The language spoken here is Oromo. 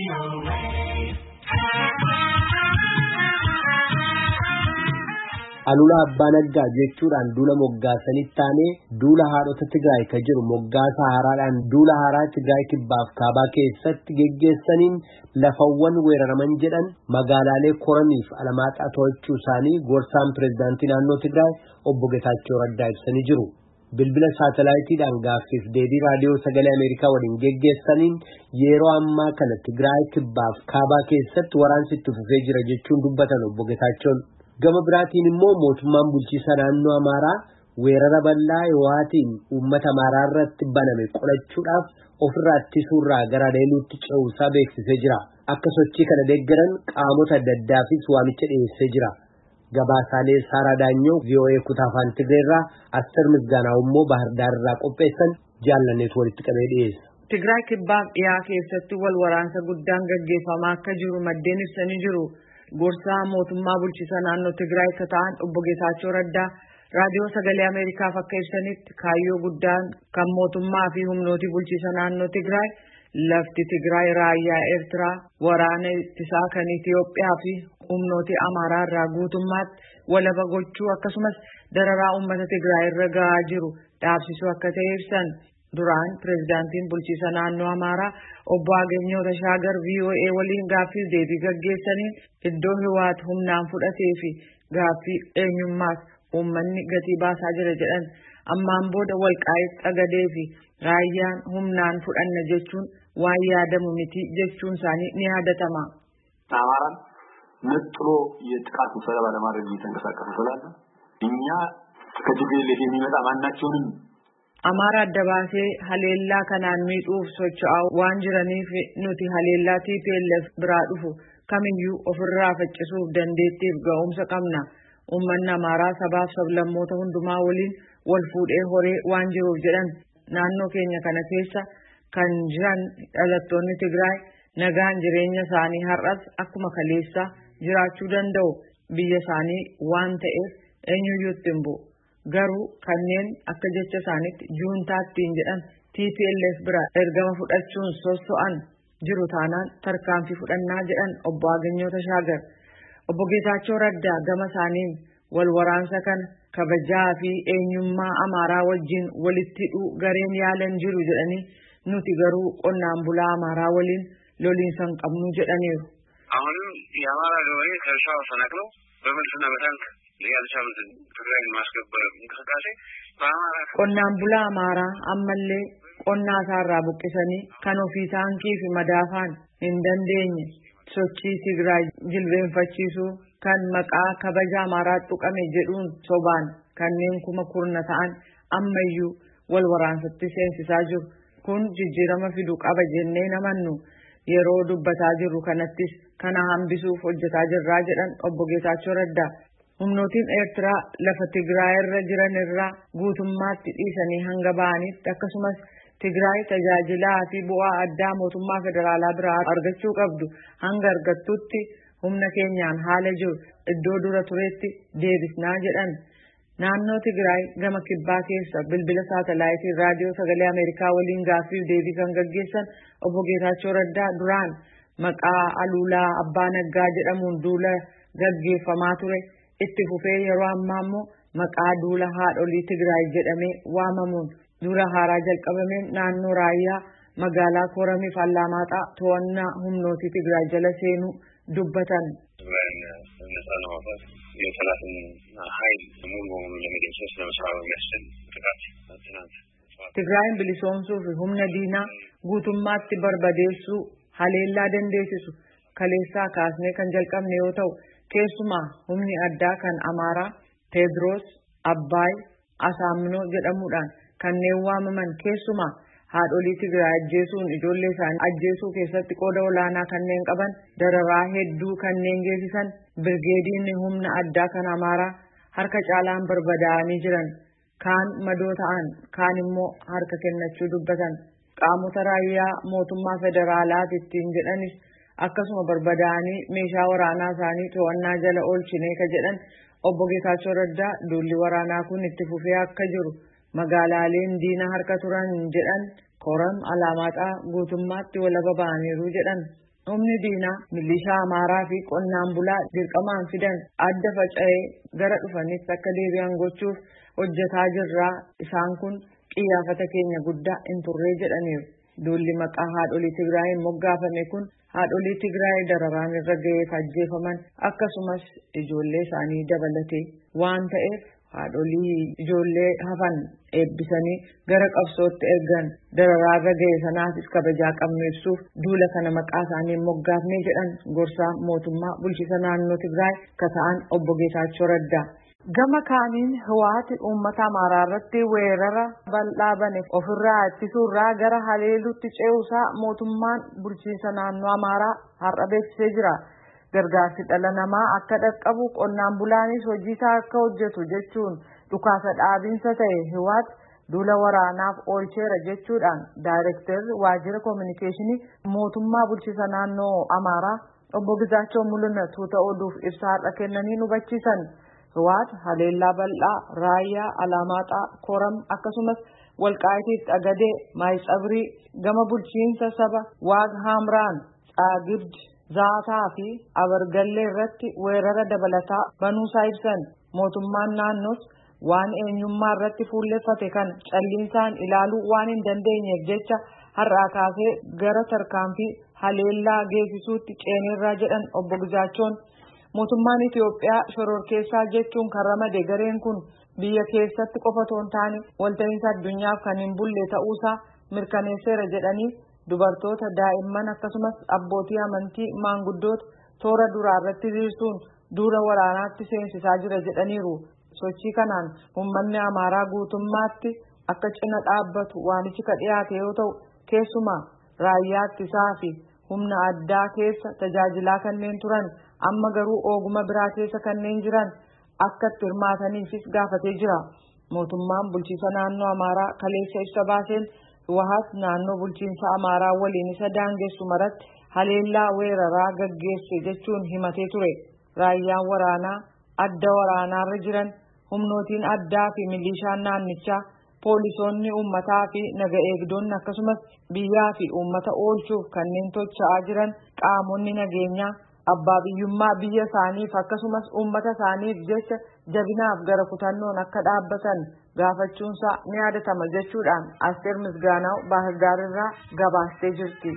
Alula Abbaa Naggaa jechuudhaan duula moggaasanitti taane duula haadhota Tigraay ka jiru moggaasa haaraadhaan duula haaraa Tigraay kibbaaf kaabaa keessatti geggeessaniin lafawwan weeraraman jedhan magaalaalee Koramiif Alamaaxaa to'achuu isaanii gorsaan pireezidaantii naannoo Tigraay obbo Getaachoo Raddaa ibsanii jiru. Bilbila saatalaayitiidhaan gaaffiif deebii raadiyoo sagalee Ameerikaa waliin geggeessaniin yeroo ammaa kana Tigraay kibbaaf kaabaa keessatti waraansi itti fufee jira jechuun dubbatan obbo Getaachoon. Gama biraatiin immoo mootummaan bulchiisa naannoo Amaaraa weerara bal'aa Yoo'aatiin uummata Amaaraa irratti baname qolachuudhaaf ofirraa ittisuurraa gara Leeluutti ce'uusaa beeksisee jira. Akka sochii kana deeggaran qaamota adda addaafis waamicha dhiyeessee jira. Gabaasaalee Saaraa Daanyoo VOA kutaa afaan Tigreerraa Aster Misgaanaa'u immoo Bahar Daar irraa qopheessan jaalanneetu walitti qabee dhiyeessa. Tigraay kibbaaf dhiyaa keessatti wal waraansa guddaan gaggeeffamaa akka jiru maddeen ibsanii jiru. Gorsaa mootummaa bulchiisa naannoo Tigraay ka ta'an obbo Getaachoo Raddaa raadiyoo sagalee Ameerikaaf akka ibsanitti kaayyoo guddaan kan mootummaa fi humnooti bulchiisa naannoo Tigraay lafti Tigraay raayyaa Eertiraa waraana ittisaa kan Itiyoophiyaa fi humnooti Amaaraa irraa guutummaatti walaba gochuu akkasumas dararaa uummata Tigraay irra gahaa jiru dhaabsisuu akka ta'e ibsan. Duraan pireezidaantiin bulchiisa naannoo Amaaraa obbo Ageenyoo Tashaagar VOA waliin gaaffii deebii gaggeessaniin iddoo Hiwaat humnaan fudhatee fi gaaffii eenyummaas uummanni gatii baasaa jira jedhan ammaan booda Walqaayitti Xagadee fi raayyaan humnaan fudhanna jechuun waan yaadamu miti jechuun isaanii ni yaadatama. Amaaraan ነጥሎ የጥቃቱ ሰለባ ለማድረግ እየተንቀሳቀሱ ስላለ እኛ ከትግል የሚመጣ ማናቸውንም Amaara adda baasee haleellaa kanaan miidhuuf socho'aa waan jiraniif nuti haleellaa TPLF biraa dhufu kamiyyuu ofirraa faccisuuf dandeettiif ga'umsa qabna. Uummanni Amaaraa sabaaf sablammoota hundumaa waliin wal fuudhee horee waan jiruuf jedhan naannoo keenya kana keessa kan jiran dhalattoonni Tigraay nagaan jireenya isaanii har'as akkuma kaleessaa jiraachuu danda'u biyya isaanii waan ta'eef eenyuyyuu ittiin bu'u. Garuu kanneen akka jecha isaaniitti juuntaattiin jedhan TPLF bira ergama fudhachuun sosso'an jiru taanaan tarkaanfii fudhannaa jedhan obbo Ageenyoo Tashaagar. Obbo Getaachoo Raddaa gama isaaniin wal waraansa kana kabajaa fi eenyummaa Amaaraa wajjin walitti hidhuu gareen yaalan jiru jedhanii nuti garuu qonnaan bulaa Amaaraa waliin loliinsa hin qabnu jedhaniiru. አሁንም የአማራ ገበሬ ከእርሻው ተፈናቅለው በመልስና በታንክ ያልቻሉት ትግራይን ማስገበር እንቅስቃሴ በአማራ qonnaan bulaa Amaaraa ammallee qonnaa isaarraa buqqisanii kan ofii taankii fi madaafaan hin dandeenye sochii Tigraay jilbeenfachiisuu kan maqaa kabaja Amaaraa tuqame jedhuun sobaan kanneen kuma kurna ta'an ammayyuu wal waraansatti seensisaa jiru. Kun jijjiirama fiduu qaba jennee namannu yeroo dubbataa jirru kanattis kana hambisuuf hojjetaa jirraa jedhan obbo Getaachoo Raddaa. Humnootiin Eertiraa lafa Tigraay irra jiran irraa guutummaatti dhiisanii hanga ba'anitti akkasumas Tigraay tajaajilaa fi bu'aa addaa mootummaa federaalaa biraa argachuu qabdu hanga argattutti humna keenyaan haala jiru iddoo dura turetti deebisnaa jedhan. Naannoo Tigraay gama kibbaa keessa bilbila saatalaayitii raadiyoo sagalee Ameerikaa waliin gaaffiif deebii kan gaggeessan obbo Getaachoo Raddaa duraan maqaa Alulaa Abbaa Naggaa jedhamuun duula gaggeeffamaa ture itti fufee yeroo ammaa immoo maqaa duula haadholii Tigraay jedhamee waamamuun duula haaraa jalqabameen naannoo raayyaa magaalaa Koramiif Alamaaxaa to'annaa humnooti Tigraay jala seenuu dubbatan. Tigraayin bilisoomsuu fi humna diinaa guutummaatti barbadeessuu haleellaa dandeessisu kaleessaa kaasnee kan jalqabne yoo ta'u keessumaa humni addaa kan Amaaraa Teedroos Abbaay Asaaminoo jedhamuudhaan kanneen waamaman keessumaa haadholii Tigraay ajjeesuun ijoollee isaanii ajjeesuu keessatti qooda olaanaa kanneen qaban dararaa hedduu kanneen geessisan birgeediin humna addaa kan Amaaraa harka caalaan barbadaa'anii jiran kaan madoo ta'an kaan immoo harka kennachuu dubbatan qaamota raayyaa mootummaa federaalaati ittiin jedhanis akkasuma barbadaa'anii meeshaa waraanaa isaanii to'annaa jala oolchine ka jedhan obbo Getaachoo Raddaa duulli waraanaa kun itti fufee akka jiru magaalaaleen diina harka turan jedhan Koram Alamaaxaa guutummaatti walaba ba'aniiru jedhan. Humni diinaa milishaa Amaaraa fi qonnaan bulaa dirqamaan fidan adda faca'ee gara dhufanitti akka deebi'an gochuuf hojjetaa jirra. Isaan kun qiyyaafata keenya guddaa hin turre jedhaniiru. Duulli maqaa haadholii Tigraayin moggaafame kun haadholii Tigraay dararaan irra ga'eef ajjeefaman akkasumas ijoollee isaanii dabalatee waan ta'eef haadholii ijoollee hafan eebbisanii gara qabsootti ergan dararaa irra ga'e sanaafis kabajaa qabnu ibsuuf duula kana maqaa isaanii moggaafnee jedhan gorsaa mootummaa bulchiinsa naannoo Tigraay kata'an obbo Geetaachoo Raddaa. Gama kaaniin Hiwaati uummata Amaaraa irratti weerara bal'aa bane ofirraa ittisuurraa gara haleeluutti ce'uusaa mootummaan bulchiinsa naannoo Amaaraa har'a beeksisee jira. Gargaarsi dhala namaa akka dhaqqabu qonnaan bulaanis hojii isaa akka hojjetu jechuun dhukaasa dhaabiinsa ta'e Hiwaati duula waraanaaf oolcheera jechuudhaan daayirektarri waajjira koominikeeshinii mootummaa bulchiinsa naannoo Amaaraa obbo Gizaachoo Mul'ina tuuta oduuf ibsa har'a kennanii hubachiisan. Hiwaati haleellaa bal'aa Raayyaa, Alamaxaa, Koram akkasumas Walqaayitii, Xagadee, Maayitsabrii gama bulchiinsa saba Waag Hamraan, Tsaagibd, Zaataa fi Abargallee irratti weerara dabalataa banuusaa ibsan. Mootummaan naannoos waan eenyummaa irratti fuulleffate kan calliinsaan ilaaluu waan hin dandeenyeef jecha har'aa kaasee gara tarkaanfii haleellaa geessisuutti ceeneerraa jedhan obbo Gizaachoon. Mootummaan Itiyoophiyaa shororkeessaa jechuun kan ramade gareen kun biyya keessatti qofa otoo hin taane walta'iinsa addunyaaf kan hin bulle ta'uusaa mirkaneesseera jedhanii dubartoota, daa'imman akkasumas abbootii amantii, maanguddoota toora duraa irratti hiriirsuun duula waraanaatti seensisaa jira jedhaniiru. Sochii kanaan uummanni Amaaraa guutummaatti akka cina dhaabbatu waamichi ka dhiyaate yoo ta'u keessumaa raayyaa ittisaa fi humna addaa keessa tajaajilaa kanneen turan amma garuu ogummaa biraa keessa kanneen jiran akka itti hirmaataniifis gaafatee jira. Mootummaan bulchiinsa naannoo Amaaraa kaleessa ibsa baaseen Hiwaati naannoo bulchiinsa Amaaraa waliin isa daangessu maratti haleellaa weeraraa gaggeesse jechuun himatee ture. Raayyaan waraanaa, adda waraanaarra jiran, humnootiin addaa fi milishaan naannichaa, poolisoonni uummataa fi naga eegdonni akkasumas biyyaa fi uummata oolchuuf kanneen socho'aa jiran qaamonni nageenyaa abbaa biyyummaa biyya isaaniif akkasumas uummata isaaniif jecha jabinaaf gara kutannoon akka dhaabbatan gaafachuunsaa ni yaadatama jechuudhaan Asteer Misgaanaw Baahirdaar irraa gabaastee jirti.